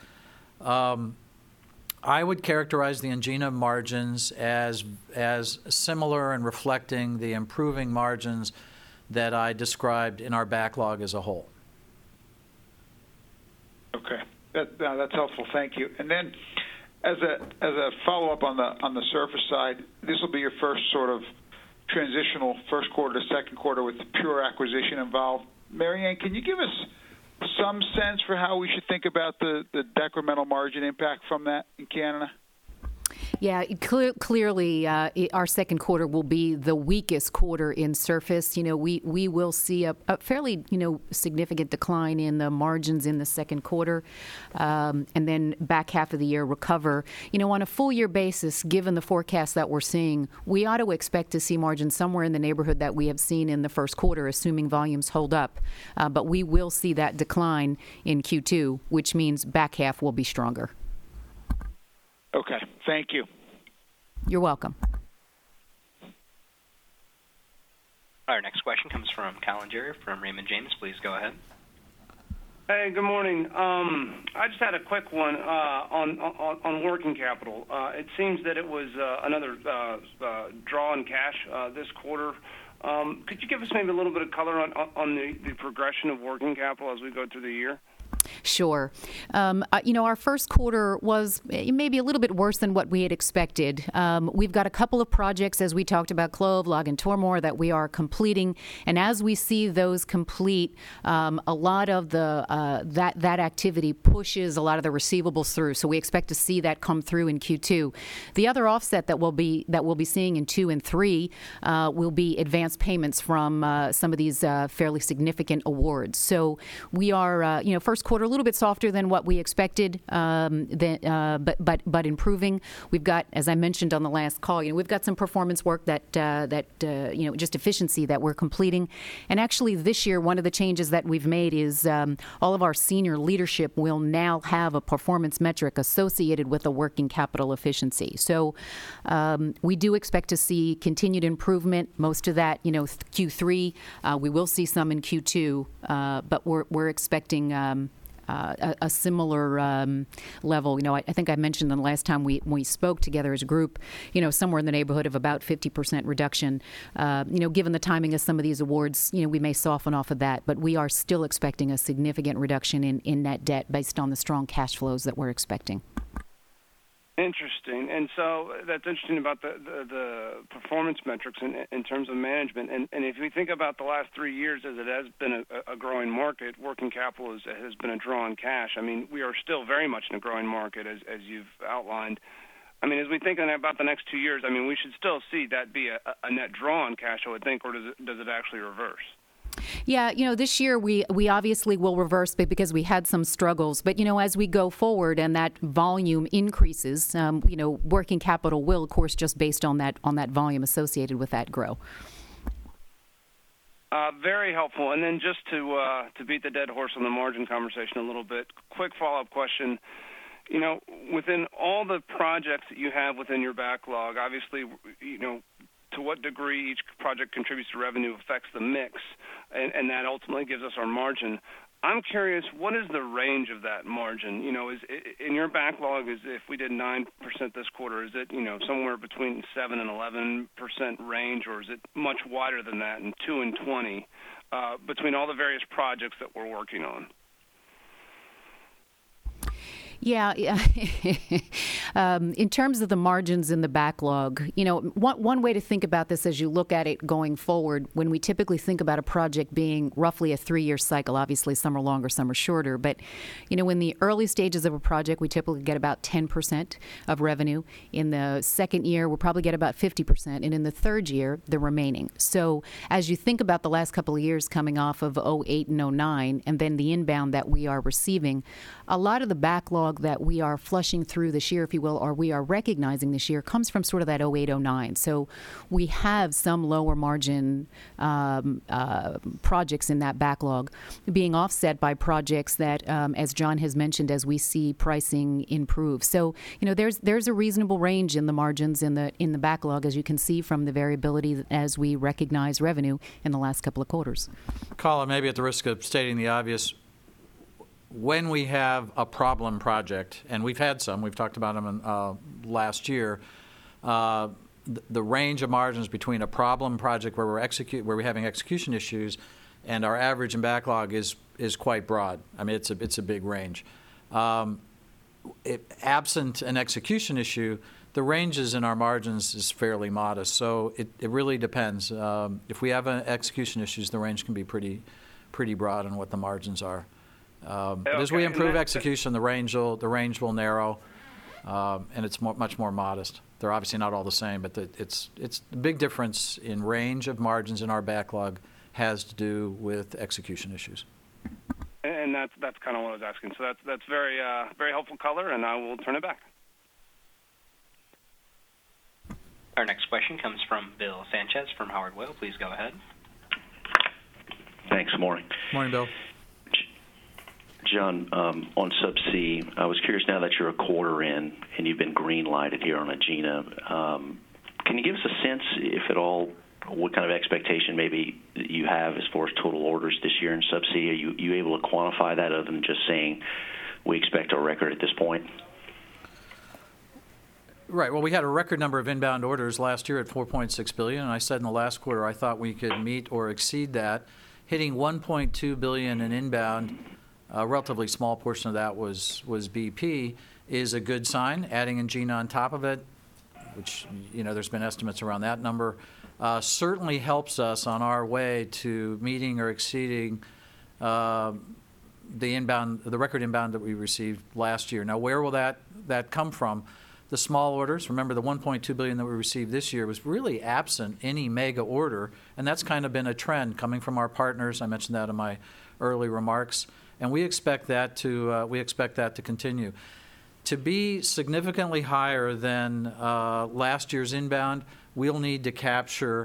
I would characterize the Engina margins as similar and reflecting the improving margins that I described in our backlog as a whole. Okay, that's helpful. Thank you. And then, as a follow-up on the surface side, this will be your first sort of transitional first quarter to second quarter with the Pure acquisition involved. Mary Ann, can you give us some sense for how we should think about the decremental margin impact from that in Canada? Yeah, clearly our second quarter will be the weakest quarter in surface. We will see a fairly, significant decline in the margins in the second quarter, and then back half of the year recover. On a full year basis, given the forecast that we're seeing, we ought to expect to see margins somewhere in the neighborhood that we have seen in the first quarter, assuming volumes hold up. But we will see that decline in Q2, which means back half will be stronger. Okay, thank you. You're welcome. Our next question comes from Colin Jerry from Raymond James. Please go ahead. Hey, good morning. I just had a quick one on working capital. It seems that it was another draw in cash this quarter. Could you give us maybe a little bit of color on the progression of working capital as we go through the year? Sure. Our first quarter was maybe a little bit worse than what we had expected. We've got a couple of projects, as we talked about, Clove, Log and Tormore, that we are completing. And as we see those complete, a lot of that activity pushes a lot of the receivables through. So we expect to see that come through in Q2. The other offset that we'll be seeing in 2 and 3 will be advanced payments from some of these fairly significant awards. So we are, first quarter a little bit softer than what we expected, but improving. We've got, as I mentioned on the last call, we've got some performance work that just efficiency that we're completing. And actually this year, one of the changes that we've made is all of our senior leadership will now have a performance metric associated with a working capital efficiency. So we do expect to see continued improvement. Most of that, Q3, we will see some in Q2, but we're expecting a similar level. I think I mentioned the last time we spoke together as a group, somewhere in the neighborhood of about 50% reduction. Given the timing of some of these awards, we may soften off of that, but we are still expecting a significant reduction in net debt based on the strong cash flows that we're expecting. Interesting. And so that's interesting about the performance metrics in terms of management. And if we think about the last 3 years, as it has been a growing market, working capital has been a draw on cash. I mean, we are still very much in a growing market, as you've outlined. I mean, as we think about the next 2 years, I mean, we should still see that be a net draw on cash, I would think, or does it actually reverse? Yeah, this year we obviously will reverse because we had some struggles. But, as we go forward and that volume increases, working capital will, of course, just based on that volume associated with that, grow. Very helpful. And then just to beat the dead horse on the margin conversation a little bit, quick follow-up question. Within all the projects that you have within your backlog, obviously, to what degree each project contributes to revenue affects the mix, and that ultimately gives us our margin. I'm curious, what is the range of that margin? Is in your backlog, if we did 9% this quarter, is it somewhere between 7 and 11% range, or is it much wider than that, in 2 and 20, between all the various projects that we're working on? Yeah. In terms of the margins in the backlog, one way to think about this as you look at it going forward, when we typically think about a project being roughly a 3-year cycle, obviously some are longer, some are shorter, but, in the early stages of a project, we typically get about 10% of revenue. In the second year, we'll probably get about 50%, and in the third year, the remaining. So as you think about the last couple of years coming off of 08 and 09, and then the inbound that we are receiving, a lot of the backlog that we are flushing through this year, if you will, or we are recognizing this year, comes from sort of that 08, 09. So we have some lower margin projects in that backlog being offset by projects that, as John has mentioned, as we see pricing improve. So, there's a reasonable range in the margins in the backlog, as you can see from the variability as we recognize revenue in the last couple of quarters. Colin, maybe at the risk of stating the obvious, when we have a problem project, and we've had some, we've talked about them last year, the range of margins between a problem project where we're having execution issues and our average in backlog is quite broad. I mean, it's a big range. Absent an execution issue, the ranges in our margins is fairly modest. So it really depends. If we have execution issues, the range can be pretty broad on what the margins are. But as we improve execution, the range will narrow, and it's much more modest. They're obviously not all the same, but it's the big difference in range of margins in our backlog has to do with execution issues. And that's kind of what I was asking. So that's very very helpful color, and I will turn it back. Our next question comes from Bill Sanchez from Howard Weil. Please go ahead. Thanks. Morning. Morning, Bill. John, on Subsea, I was curious now that you're a quarter in and you've been green-lighted here on Agena. Can you give us a sense, if at all, what kind of expectation maybe you have as far as total orders this year in Subsea? Are you able to quantify that other than just saying we expect a record at this point? Right. Well, we had a record number of inbound orders last year at $4.6 billion, and I said in the last quarter I thought we could meet or exceed that. Hitting $1.2 billion in inbound, a relatively small portion of that was BP, is a good sign. Adding Agena on top of it, which, there's been estimates around that number, certainly helps us on our way to meeting or exceeding the record inbound that we received last year. Now, where will that come from? The small orders, remember the $1.2 billion that we received this year was really absent any mega order, and that's kind of been a trend coming from our partners. I mentioned that in my early remarks, and we expect that to continue. To be significantly higher than last year's inbound, we'll need to capture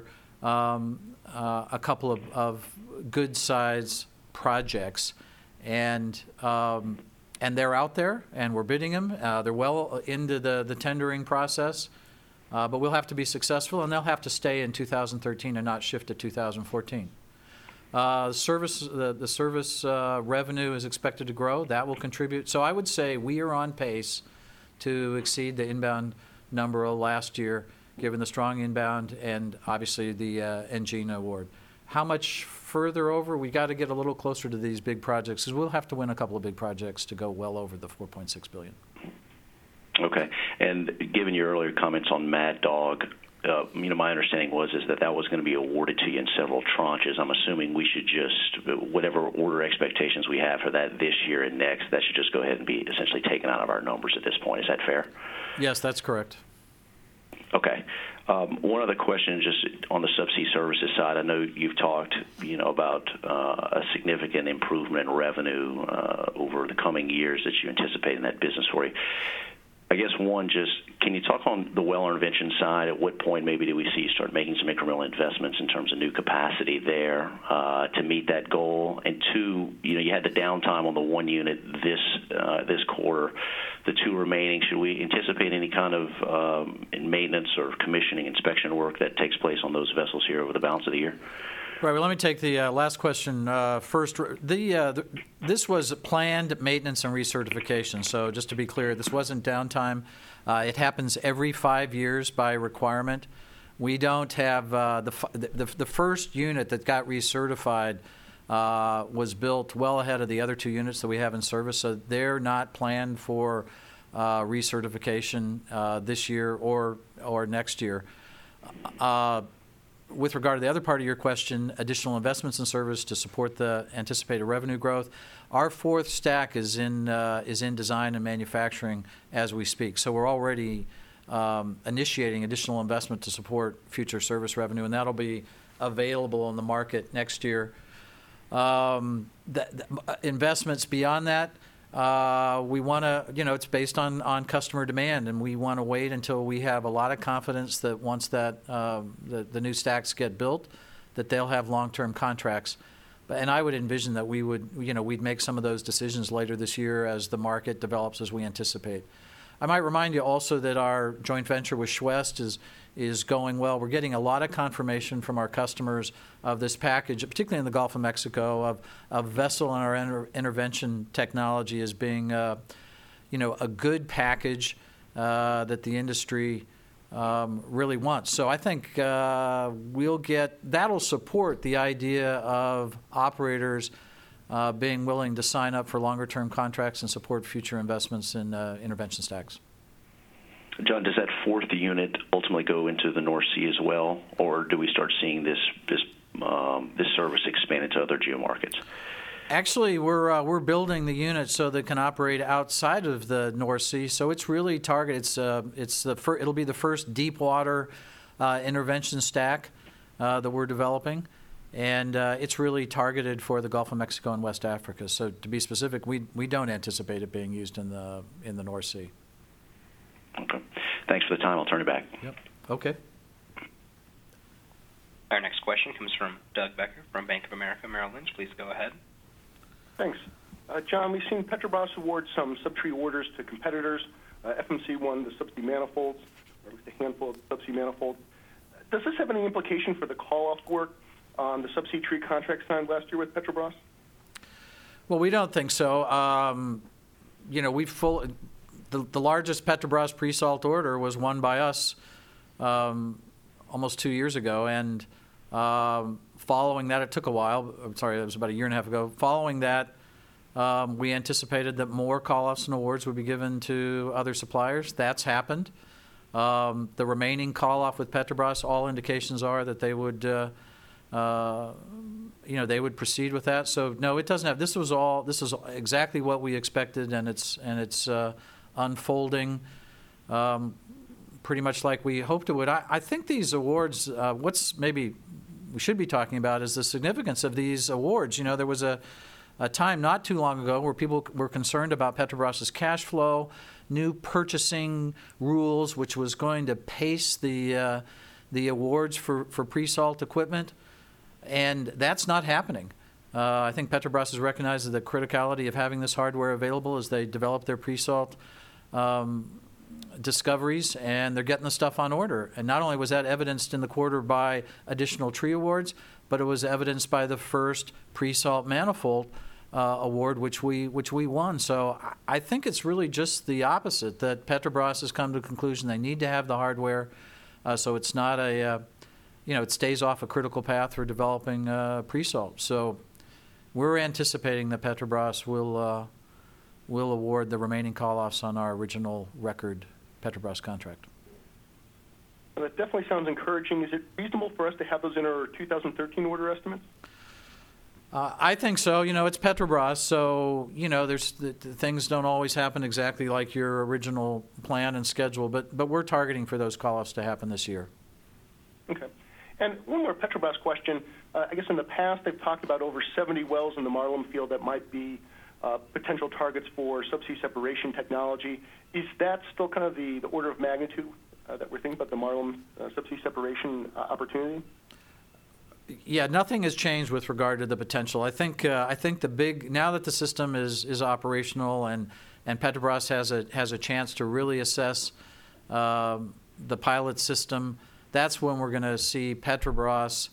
a couple of good-sized projects, and they're out there, and we're bidding them. They're well into the tendering process, but we'll have to be successful, and they'll have to stay in 2013 and not shift to 2014. The service revenue is expected to grow. That will contribute. So I would say we are on pace to exceed the inbound number of last year, given the strong inbound and obviously the Agena award. How much further over? We got to get a little closer to these big projects because we'll have to win a couple of big projects to go well over the $4.6 billion. Okay. And given your earlier comments on Mad Dog, my understanding was that was going to be awarded to you in several tranches. I'm assuming we should just, whatever order expectations we have for that this year and next, that should just go ahead and be essentially taken out of our numbers at this point. Is that fair? Yes, that's correct. Okay. One other question, just on the subsea services side. I know you've talked, about a significant improvement in revenue over the coming years that you anticipate in that business for you. I guess one, just can you talk on the well intervention side? At what point maybe do we see you start making some incremental investments in terms of new capacity there to meet that goal? And two, you had the downtime on the one unit this quarter. The two remaining, should we anticipate any kind of maintenance or commissioning inspection work that takes place on those vessels here over the balance of the year? Right. Well, let me take the last question first. This was planned maintenance and recertification. So just to be clear, this wasn't downtime. It happens every 5 years by requirement. We don't have the first unit that got recertified was built well ahead of the other 2 units that we have in service, so they're not planned for recertification this year or next year. With regard to the other part of your question, additional investments in service to support the anticipated revenue growth, our 4th stack is in design and manufacturing as we speak. So we're already initiating additional investment to support future service revenue, and that'll be available in the market next year. Investments beyond that, we want to, it's based on customer demand, and we want to wait until we have a lot of confidence that once that the new stacks get built, that they'll have long-term contracts. And I would envision that we'd make some of those decisions later this year as the market develops as we anticipate. I might remind you also that our joint venture with Schwest is going well. We're getting a lot of confirmation from our customers of this package, particularly in the Gulf of Mexico, of vessel and our intervention technology as being, a good package that the industry really wants. So I think that'll support the idea of operators being willing to sign up for longer-term contracts and support future investments in intervention stacks. John, does that 4th unit ultimately go into the North Sea as well, or do we start seeing this service expand into other geomarkets? Actually, we're building the unit so that it can operate outside of the North Sea. So it's really targeted. It'll be the first deep water intervention stack that we're developing, and it's really targeted for the Gulf of Mexico and West Africa. So to be specific, we don't anticipate it being used in the North Sea. Okay. Thanks for the time. I'll turn it back. Yep. Okay. Our next question comes from Doug Becker from Bank of America Merrill Lynch. Please go ahead. Thanks. John, we've seen Petrobras award some subtree orders to competitors. FMC won the subsea manifolds, or at least a handful of subsea manifolds. Does this have any implication for the call-off work on the subsea tree contract signed last year with Petrobras? Well, we don't think so. The largest Petrobras pre-salt order was won by us almost 2 years ago, and following that, it took a while. I'm sorry, it was about a year and a half ago. Following that, we anticipated that more call-offs and awards would be given to other suppliers. That's happened. The remaining call-off with Petrobras, all indications are that they would, they would proceed with that. So no, it doesn't have. This is exactly what we expected, and it's unfolding pretty much like we hoped it would. I think these awards, what's maybe we should be talking about is the significance of these awards. There was a time not too long ago where people were concerned about Petrobras's cash flow, new purchasing rules, which was going to pace the awards for pre-salt equipment, and that's not happening. I think Petrobras has recognized the criticality of having this hardware available as they develop their pre-salt discoveries, and they're getting the stuff on order. And not only was that evidenced in the quarter by additional tree awards, but it was evidenced by the first pre-salt manifold award, which we won. So I think it's really just the opposite, that Petrobras has come to the conclusion they need to have the hardware, so it's not it stays off a critical path for developing pre-salt. So we're anticipating that Petrobras will award the remaining call-offs on our original record Petrobras contract. Well, that definitely sounds encouraging. Is it reasonable for us to have those in our 2013 order estimates? I think so. It's Petrobras, so there's things don't always happen exactly like your original plan and schedule, but we're targeting for those call-offs to happen this year. Okay. And one more Petrobras question. I guess in the past they've talked about over 70 wells in the Marlin field that might be potential targets for subsea separation technology. Is that still kind of the order of magnitude that we're thinking about the Marlin subsea separation opportunity? Yeah, nothing has changed with regard to the potential. I think the big, now that the system is operational and Petrobras has a chance to really assess the pilot system, that's when we're going to see Petrobras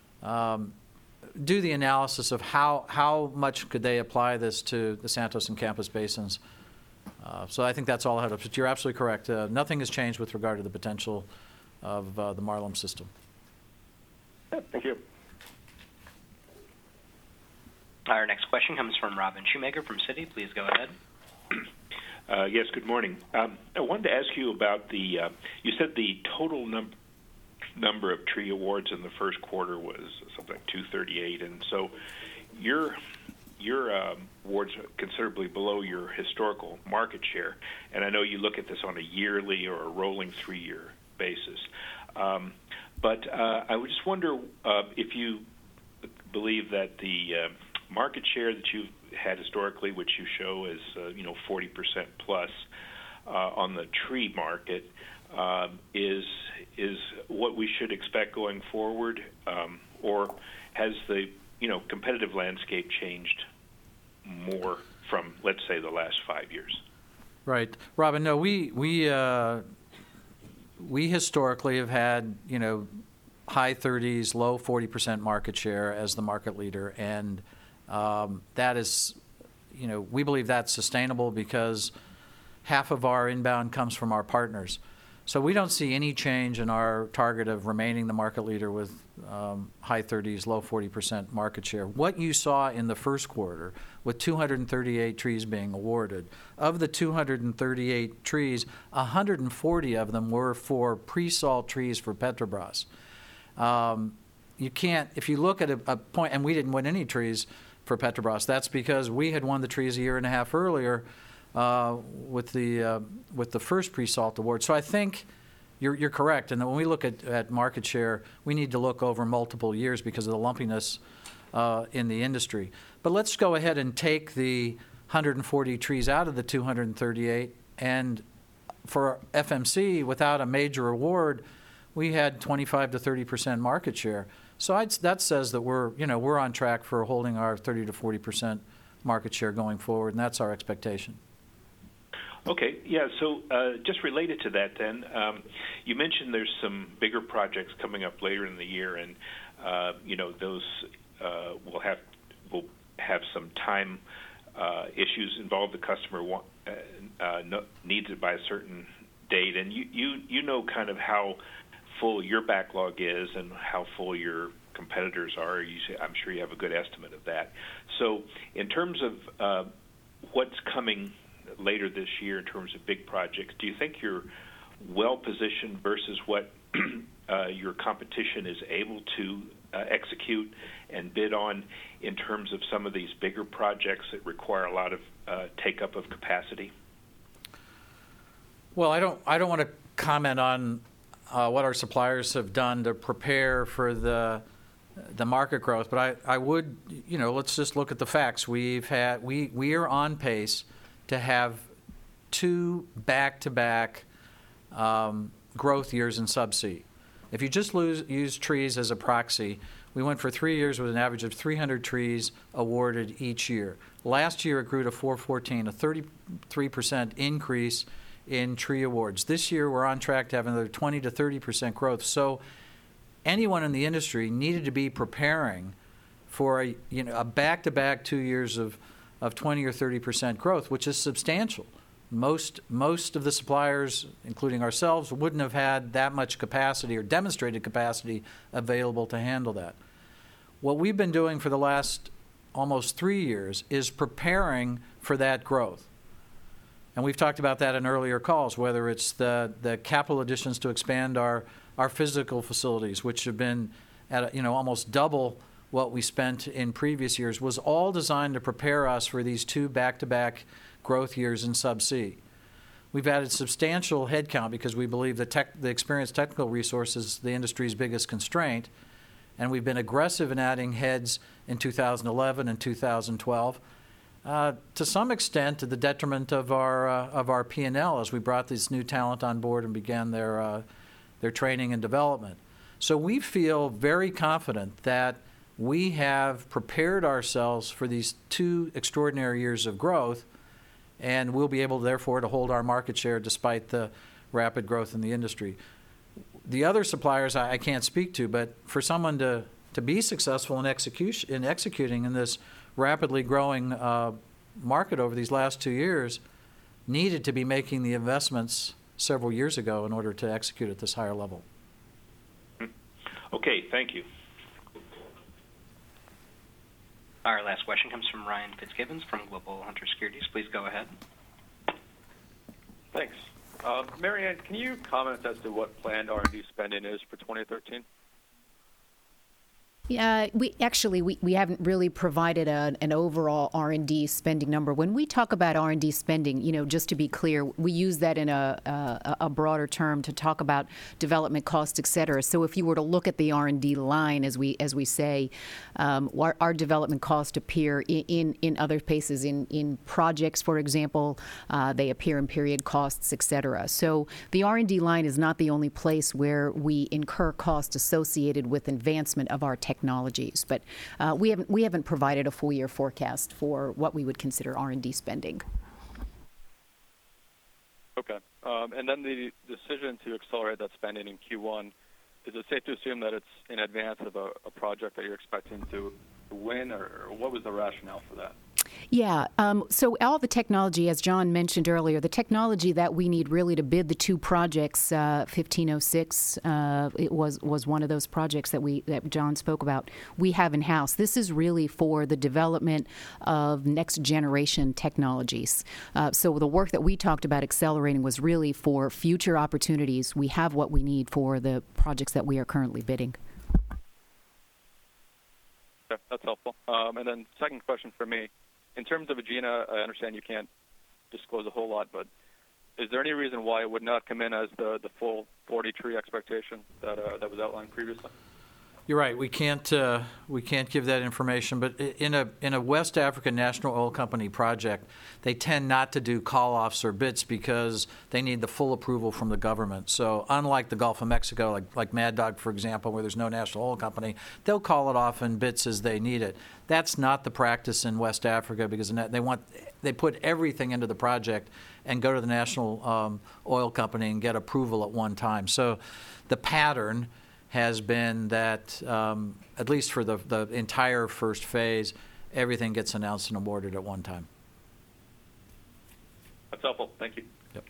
do the analysis of how much could they apply this to the Santos and Campos basins. So I think that's all ahead of us. But you're absolutely correct. Nothing has changed with regard to the potential of the Marlin system. Thank you. Our next question comes from Robin Shoemaker from Citi. Please go ahead. Yes, good morning. I wanted to ask you about you said the total number of tree awards in the first quarter was something like 238, and so your awards are considerably below your historical market share. And I know you look at this on a yearly or a rolling 3-year basis. But I would just wonder if you believe that the market share that you've had historically, which you show as 40% plus on the tree market, is what we should expect going forward, or has the competitive landscape changed more from, let's say, the last 5 years? Right, Robin. No, we historically have had high 30s, low 40% market share as the market leader, and that is, we believe that's sustainable because half of our inbound comes from our partners. So we don't see any change in our target of remaining the market leader with high 30s, low 40% market share. What you saw in the first quarter with 238 trees being awarded, of the 238 trees, 140 of them were for pre-salt trees for Petrobras. You can't, if you look at a point, and we didn't win any trees for Petrobras, that's because we had won the trees a year and a half earlier with the first pre-salt award. So I think you're correct. And when we look at market share, we need to look over multiple years because of the lumpiness in the industry. But let's go ahead and take the 140 trees out of the 238. And for FMC, without a major award, we had 25 to 30% market share. So that says that we're on track for holding our 30 to 40% market share going forward, and that's our expectation. Okay, yeah, so just related to that then, you mentioned there's some bigger projects coming up later in the year, and those will have some time issues involved. The customer needs it by a certain date, and you know kind of how full your backlog is and how full your competitors are. I'm sure you have a good estimate of that. So in terms of what's coming later this year in terms of big projects, do you think you're well positioned versus what your competition is able to execute and bid on in terms of some of these bigger projects that require a lot of take-up of capacity? Well, I don't want to comment on what our suppliers have done to prepare for the market growth, but I would, let's just look at the facts. We are on pace to have 2 back-to-back growth years in subsea. If you just use trees as a proxy, we went for 3 years with an average of 300 trees awarded each year. Last year it grew to 414, a 33% increase in tree awards. This year we're on track to have another 20 to 30% growth. So anyone in the industry needed to be preparing for a back-to-back 2 years of 20 or 30% growth, which is substantial. Most of the suppliers, including ourselves, wouldn't have had that much capacity or demonstrated capacity available to handle that. What we've been doing for the last almost 3 years is preparing for that growth. And we've talked about that in earlier calls, whether it's the capital additions to expand our physical facilities, which have been at almost double what we spent in previous years, was all designed to prepare us for these 2 back-to-back growth years in subsea. We've added substantial headcount because we believe the experienced technical resource is the industry's biggest constraint, and we've been aggressive in adding heads in 2011 and 2012, to some extent to the detriment of our P&L as we brought this new talent on board and began their training and development. So we feel very confident that we have prepared ourselves for these 2 extraordinary years of growth, and we'll be able, therefore, to hold our market share despite the rapid growth in the industry. The other suppliers I can't speak to, but for someone to be successful in executing in this rapidly growing market over these last 2 years needed to be making the investments several years ago in order to execute at this higher level. Okay, thank you. Our last question comes from Ryan Fitzgibbons from Global Hunter Securities. Please go ahead. Thanks. Mary Ann, can you comment as to what planned R&D spending is for 2013? Yeah, we haven't really provided an overall R&D spending number. When we talk about R&D spending, just to be clear, we use that in a broader term to talk about development costs, et cetera. So if you were to look at the R&D line, as we say, our development costs appear in other places, in projects, for example, they appear in period costs, et cetera. So the R&D line is not the only place where we incur costs associated with advancement of our technologies, but we haven't provided a full year forecast for what we would consider R&D spending. Okay, and then the decision to accelerate that spending in Q1, is it safe to assume that it's in advance of a project that you're expecting to win, or what was the rationale for that? Yeah, so all the technology, as John mentioned earlier, the technology that we need really to bid the two projects, 1506, it was one of those projects that John spoke about, we have in-house. This is really for the development of next-generation technologies. So the work that we talked about accelerating was really for future opportunities. We have what we need for the projects that we are currently bidding. Okay, that's helpful. And then second question for me. In terms of Agena, I understand you can't disclose a whole lot, but is there any reason why it would not come in as the full 40-tree expectation that was outlined previously? You're right. We can't give that information. But in a West African National Oil Company project, they tend not to do call-offs or bids because they need the full approval from the government. So unlike the Gulf of Mexico, like Mad Dog, for example, where there's no national oil company, they'll call it off in bits as they need it. That's not the practice in West Africa because they put everything into the project and go to the national oil company and get approval at one time. So the pattern has been that, at least for the entire first phase, everything gets announced and awarded at one time. That's helpful. Thank you. Yep.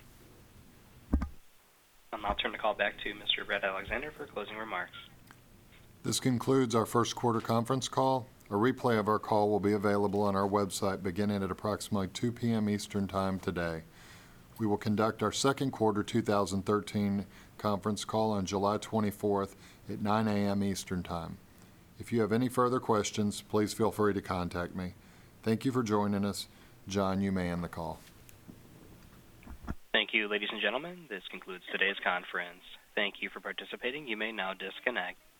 I'll turn the call back to Mr. Brett Alexander for closing remarks. This concludes our first quarter conference call. A replay of our call will be available on our website beginning at approximately 2 p.m. Eastern Time today. We will conduct our second quarter 2013 conference call on July 24th at 9 a.m. Eastern Time. If you have any further questions, please feel free to contact me. Thank you for joining us. John, you may end the call. Thank you, ladies and gentlemen. This concludes today's conference. Thank you for participating. You may now disconnect.